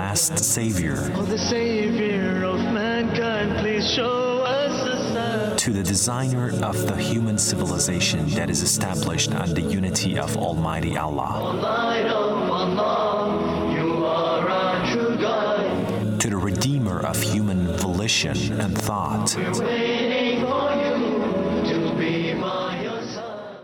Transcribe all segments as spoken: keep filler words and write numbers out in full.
last Savior. Oh, the Savior of mankind, please show us a sign. To the designer of the human civilization that is established on the unity of Almighty Allah. Light of Allah, you are our true guide. To the redeemer of human volition and thought. We're waiting for you to be by your side.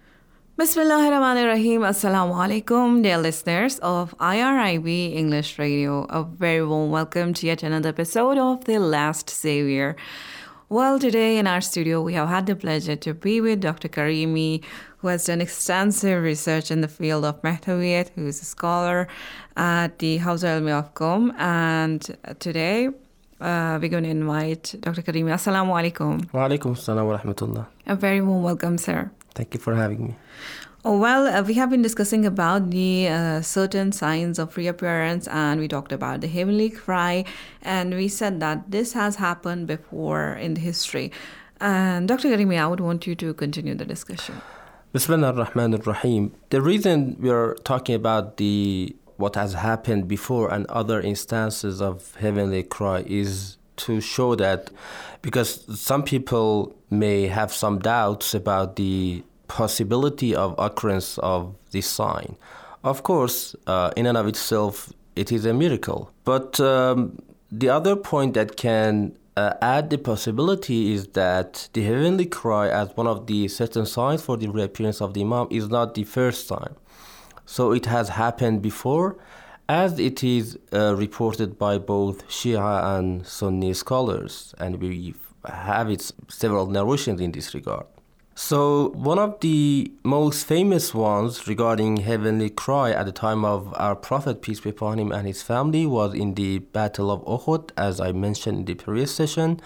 Bismillahirrahmanirrahim. Assalamu alaikum, dear listeners of I R I B English Radio. A very warm welcome to yet another episode of The Last Savior. Well, today in our studio, we have had the pleasure to be with Doctor Karimi, who has done extensive research in the field of Mahdawiyat, who is a scholar at the Hawza Ilmi of Qom. And today, uh, we're going to invite Doctor Karimi. Assalamu alaikum. Wa alaikum assalam wa rahmatullah. A very warm welcome, sir. Thank you for having me. Oh, well, uh, we have been discussing about the uh, certain signs of reappearance, and we talked about the heavenly cry, and we said that this has happened before in the history. And Doctor Karimi, I would want you to continue the discussion. Bismillah ar-Rahman ar-Rahim. The reason we're talking about the what has happened before and other instances of heavenly cry is to show that, because some people may have some doubts about the possibility of occurrence of this sign. Of course, uh, in and of itself, it is a miracle. But um, the other point that can uh, add the possibility is that the heavenly cry as one of the certain signs for the reappearance of the Imam is not the first time. So it has happened before, as it is uh, reported by both Shia and Sunni scholars, and we have its several narrations in this regard. So one of the most famous ones regarding heavenly cry at the time of our Prophet, peace be upon him, and his family was in the Battle of Uhud, as I mentioned in the previous session.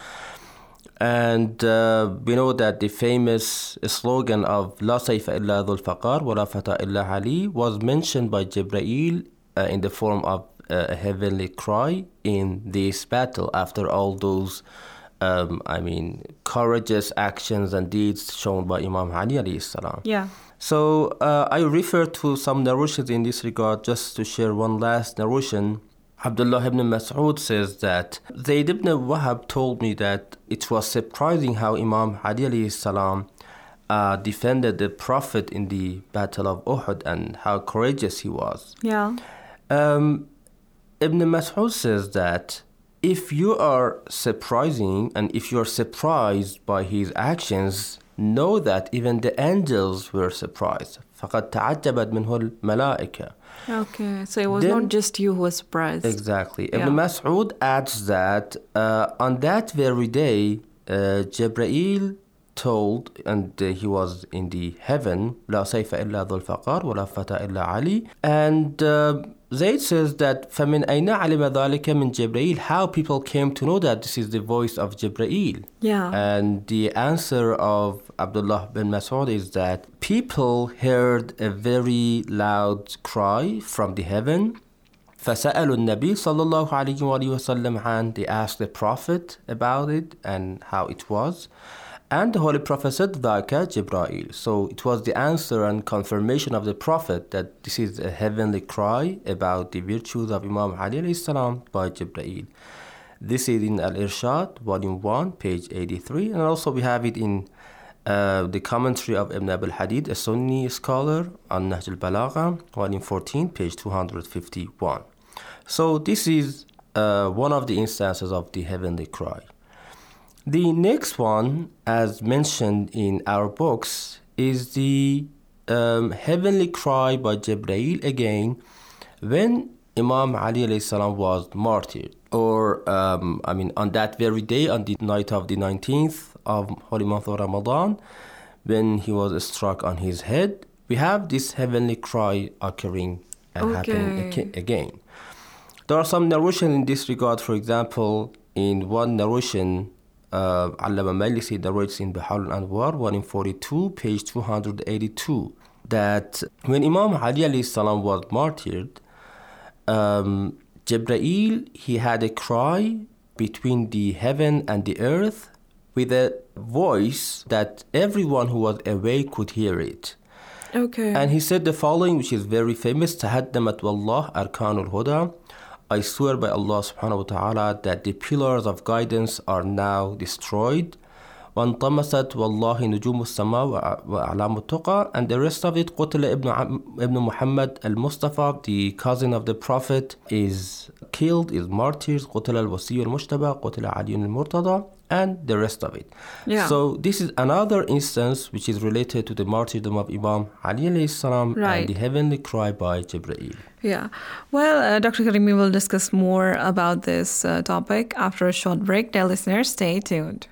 And uh, we know that the famous slogan of La sayfa illa dhul faqar wa la fata illa Ali was mentioned by Jibreel uh, in the form of uh, a heavenly cry in this battle after all those Um, I mean, courageous actions and deeds shown by Imam Ali alayhi salam. Yeah. So uh, I refer to some narrations in this regard just to share one last narration. Abdullah ibn Mas'ud says that Zayd ibn Wahab told me that it was surprising how Imam Ali alayhi salam uh, defended the Prophet in the Battle of Uhud and how courageous he was. Yeah. Um, Ibn Mas'ud says that if you are surprising and if you are surprised by his actions, know that even the angels were surprised. فَقَدْ تَعَجَّبَتْ مِنْهُ الْمَلَائِكَةِ. Okay, so it was Then, not just you who was surprised. Exactly. Yeah. Ibn Mas'ud adds that uh, on that very day, uh, Jibreel told, and uh, he was in the heaven, لَا سَيْفَ إِلَّا ذُو الْفَقَارِ وَلَا فَتَى إِلَّا عَلِي. And uh, Zayd says that فَمِنْ أَيْنَ عَلِمَ ذَلِكَ مِنْ جِبْرَيْل, how people came to know that this is the voice of Jibreel. Yeah. And the answer of Abdullah bin Mas'ud is that people heard a very loud cry from the heaven. فَسَأَلُوا النَّبِي صلى الله عليه وآله وسلم عنه. They asked the Prophet about it and how it was. And the Holy Prophet said, ذَاكَ جِبْرَائِيل. So it was the answer and confirmation of the Prophet that this is a heavenly cry about the virtues of Imam Ali alayhi salam by Jibreel. This is in Al-Irshad, Volume one, page eighty-three. And also we have it in uh, the commentary of Ibn Abil Hadid, a Sunni scholar, on Nahj al-Balagha, Volume fourteen, page two hundred fifty-one. So this is uh, one of the instances of the heavenly cry. The next one, as mentioned in our books, is the um, heavenly cry by Jibreel again when Imam Ali alayhi salam was martyred. Or, um, I mean, on that very day, on the night of the nineteenth of Holy Month of Ramadan, when he was struck on his head, we have this heavenly cry occurring and Okay. happening again. There are some narrations in this regard. For example, in one narration, Uh, Allama Malisi narrates in Bihar al-Anwar, volume forty-two, page two hundred eighty-two, that when Imam Ali alayhi salam was martyred, um, Jibreel, he had a cry between the heaven and the earth with a voice that everyone who was awake could hear it. Okay. And he said the following, which is very famous: تهدمت والله أركان الهدى I swear by Allah subhanahu wa ta'ala that the pillars of guidance are now destroyed. وانطمست والله نجوم السماء وأعلام التقى. And the rest of it, قتل ابن, ابن Muhammad al-Mustafa, the cousin of the Prophet, is killed, is martyred. قتل الوصي المجتبى قتل علي المرتضى. And the rest of it. Yeah. So this is another instance which is related to the martyrdom of Imam Ali alayhi salam Right. and the heavenly cry by Jibreel. Yeah. Well, uh, Doctor Karimi will discuss more about this uh, topic after a short break. Dear listeners, stay tuned.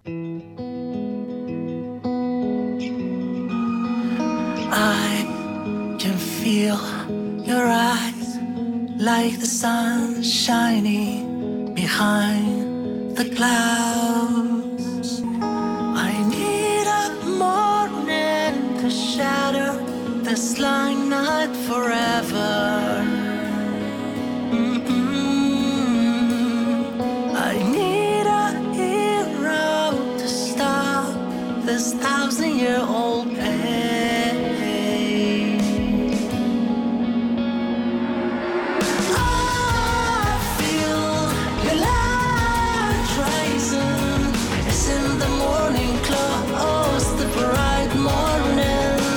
I can feel your eyes like the sun shining behind the clouds. I need a morning to shatter this long night forever. Mm-mm. I need a hero to stop this thousand-year-old pain. I feel your light rising. It's in the morning close, the bright morning.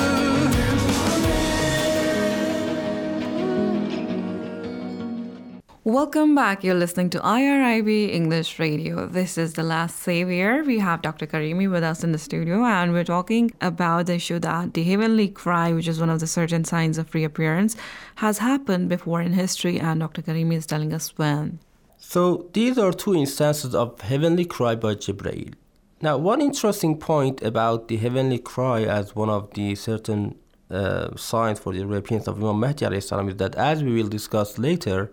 Welcome back. You're listening to I R I B English Radio. This is The Last Savior. We have Doctor Karimi with us in the studio, and we're talking about the issue that the heavenly cry, which is one of the certain signs of reappearance, has happened before in history, and Doctor Karimi is telling us when. So these are two instances of heavenly cry by Jibreel. Now, one interesting point about the heavenly cry as one of the certain uh, signs for the reappearance of Imam Mahdi alayhi salam is that, as we will discuss later,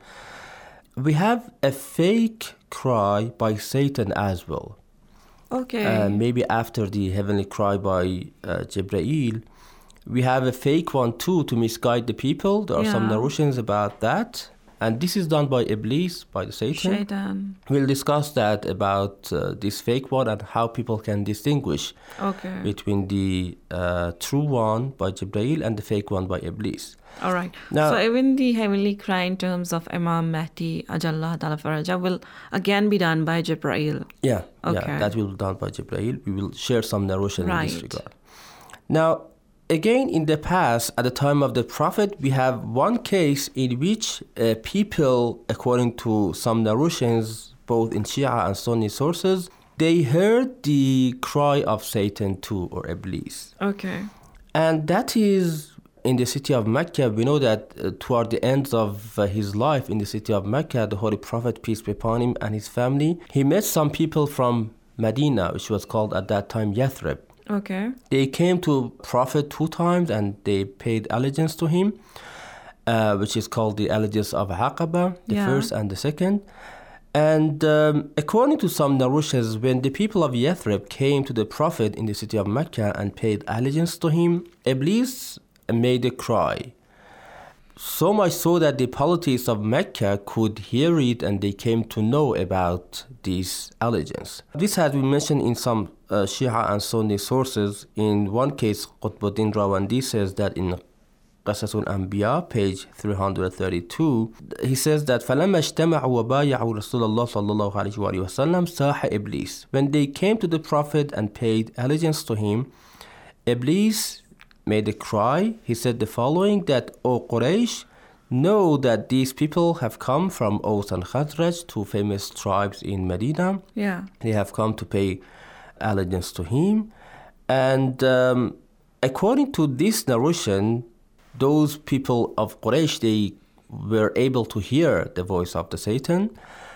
we have a fake cry by Satan as well. Okay. Uh, maybe after the heavenly cry by uh, Jibreel, we have a fake one too to misguide the people. There are some Yeah. narrations about that. And this is done by Iblis, by the Satan. Shaitan. We'll discuss that about uh, this fake one and how people can distinguish Okay. between the uh, true one by Jibreel and the fake one by Iblis. All right. Now- so even the heavenly cry in terms of Imam Mahdi Ajallah Ta'ala Faraja will again be done by Jibreel. Yeah, Okay. yeah, that will be done by Jibreel. We will share some narration in this Right. regard. Now, again, in the past, at the time of the Prophet, we have one case in which uh, people, according to some narrations, both in Shia and Sunni sources, they heard the cry of Satan too, or Iblis. Okay. And that is in the city of Mecca. We know that uh, toward the end of uh, his life in the city of Mecca, the Holy Prophet, peace be upon him, and his family, he met some people from Medina, which was called at that time Yathrib. Okay. They came to Prophet two times and they paid allegiance to him, uh, which is called the allegiance of Aqaba, the Yeah. first and the second. And um, according to some narrations, when the people of Yathrib came to the Prophet in the city of Mecca and paid allegiance to him, Iblis made a cry. So much so that the politics of Mecca could hear it and they came to know about this allegiance. This has been mentioned in some uh, Shia and Sunni sources. In one case, Qutbuddin Rawandi says that in Qasas al-Anbiya, page three hundred thirty-two, he says that فَلَمَّا اجْتَمَعُوا وَبَايَعُوا رَسُولَ اللَّهِ صَلَّى اللَّهُ عَلَيْهِ وَآلِهِ وَسَلَّمَ سَاحَ إِبْلِيسِ. When they came to the Prophet and paid allegiance to him, Iblis made a cry. He said the following, that, O Quraysh, know that these people have come from Aus and Khazraj, two famous tribes in Medina. Yeah. They have come to pay allegiance to him. And um, according to this narration, those people of Quraysh, they were able to hear the voice of the Satan.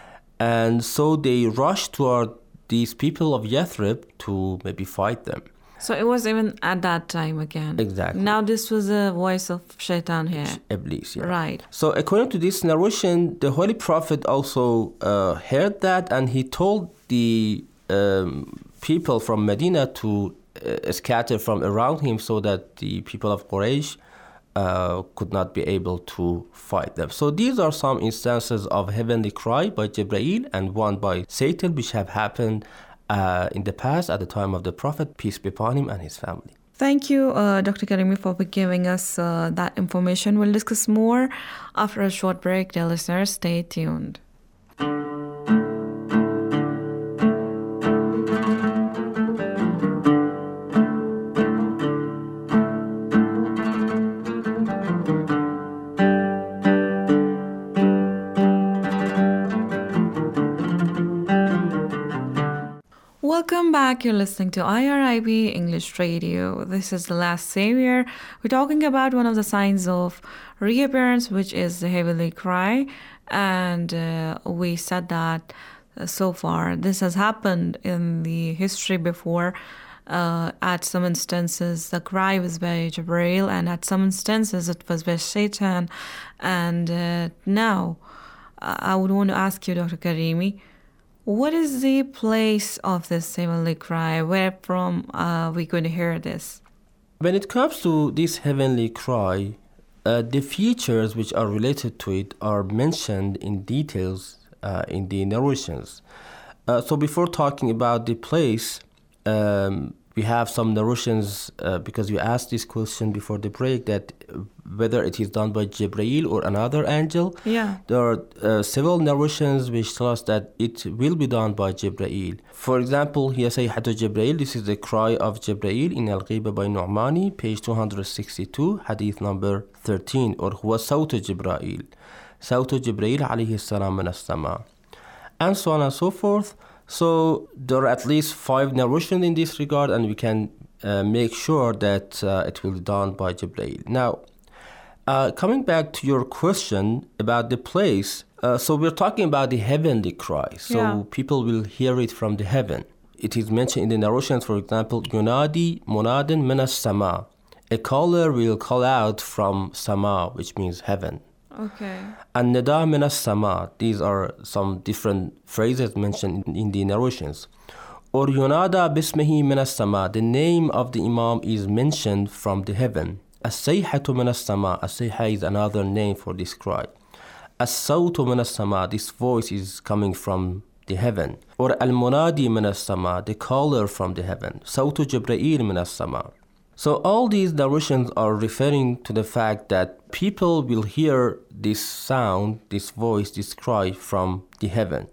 And so they rushed toward these people of Yathrib to maybe fight them. So it was even at that time again. Exactly. Now this was a voice of Shaitan here. Iblis, yeah. Right. So according to this narration, the Holy Prophet also uh, heard that, and he told the um, people from Medina to uh, scatter from around him so that the people of Quraysh uh, could not be able to fight them. So these are some instances of heavenly cry by Jibreel and one by Satan, which have happened uh, in the past at the time of the Prophet, peace be upon him, and his family. Thank you, uh, Doctor Karimi, for giving us uh, that information. We'll discuss more after a short break. Dear listeners, stay tuned. Welcome back. You're listening to I R I B English Radio. This is The Last Savior. We're talking about one of the signs of reappearance, which is the heavenly cry. And uh, we said that uh, so far this has happened in the history before. Uh, at some instances, the cry was by Jibreel, and at some instances, it was by Satan. And uh, now, I would want to ask you, Doctor Karimi, what is the place of this heavenly cry? Where from uh, we going to hear this? When it comes to this heavenly cry, uh, the features which are related to it are mentioned in details uh, in the narrations. Uh, so before talking about the place, um, we have some narrations, uh, because you asked this question before the break, that whether it is done by Jibreel or another angel. Yeah. There are uh, several narrations which tell us that it will be done by Jibreel. For example, here say Hatu Jibreel, this is the cry of Jibreel in Al-Ghiba by Nu'mani, page two hundred sixty-two, hadith number thirteen, or huwa sawtu Jibreel, sawtu Jibreel alayhi salam min as-sama, and so on and so forth. So there are at least five narrations in this regard, and we can uh, make sure that uh, it will be done by Jibreel. Now, uh, coming back to your question about the place, uh, so we're talking about the heavenly cry. So Yeah. people will hear it from the heaven. It is mentioned in the narrations, for example, Yunadi Munadin min as-sama. A caller will call out from Sama, which means heaven. Okay. And Nida min as-sama, these are some different phrases mentioned in, in the narrations. Or Yunada bismihi min as-sama, the name of the Imam is mentioned from the heaven. As-sayhatu min as-sama, as-sayha is another name for this cry. As-sawtu min as-sama, this voice is coming from the heaven. Or al-munadi min as-sama, the caller from the heaven. Sawtu Jibreel min as-sama. So all these narrations are referring to the fact that people will hear this sound, this voice, this cry from the heaven.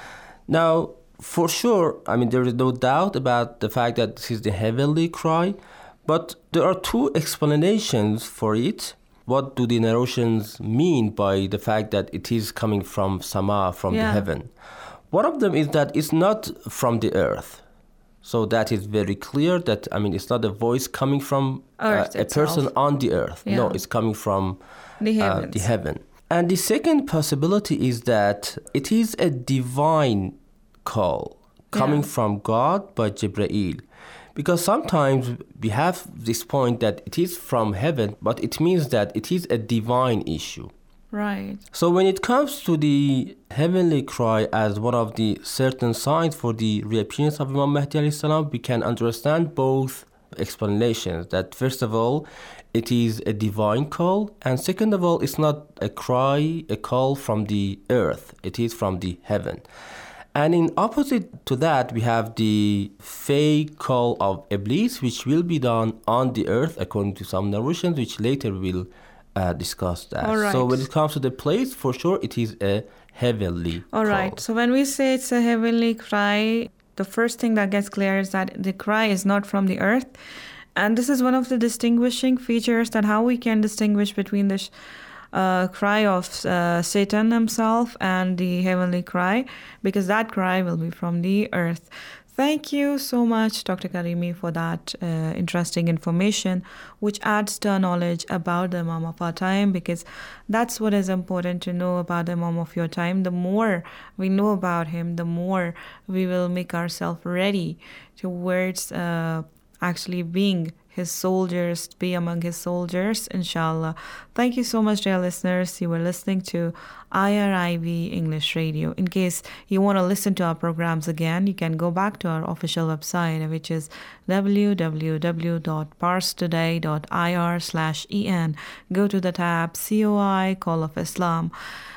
Now, for sure, I mean, there is no doubt about the fact that this is the heavenly cry, but there are two explanations for it. What do the narrations mean by the fact that it is coming from Sama, from Yeah. the heaven? One of them is that it's not from the earth. So that is very clear that, I mean, it's not a voice coming from uh, Earth a itself. person on the earth. No, Yeah. it's coming from The uh, heavens. the heaven. And the second possibility is that it is a divine call coming Yeah. from God by Jibreel. Because sometimes we have this point that it is from heaven, but it means that it is a divine issue. Right. So when it comes to the heavenly cry as one of the certain signs for the reappearance of Imam Mahdi alayhi salam, we can understand both explanations. That first of all, it is a divine call, and second of all, it's not a cry, a call from the earth. It is from the heaven. And in opposite to that, we have the fake call of Iblis, which will be done on the earth, according to some narrations, which later will uh, discuss that. All right. So when it comes to the place, for sure, it is a heavenly All call. right. So when we say it's a heavenly cry, the first thing that gets clear is that the cry is not from the earth. And this is one of the distinguishing features, that how we can distinguish between the sh- uh, cry of uh, Satan himself and the heavenly cry, because that cry will be from the earth. Thank you so much, Doctor Karimi, for that uh, interesting information, which adds to our knowledge about the Imam of our time, because that's what is important to know about the Imam of your time. The more we know about him, the more we will make ourselves ready towards uh, actually being his soldiers, be among his soldiers, inshallah. Thank you so much, dear listeners. You were listening to I R I B English Radio. In case you want to listen to our programs again, you can go back to our official website, which is w w w dot pars today dot i r slash e n. Go to the tab C O I, Call of Islam.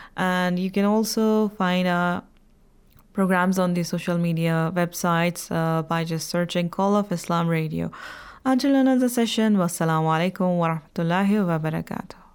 And you can also find our programs on the social media websites uh, by just searching Call of Islam Radio. Until another session, wassalamu alaikum wa rahmatullahi wa barakatuh.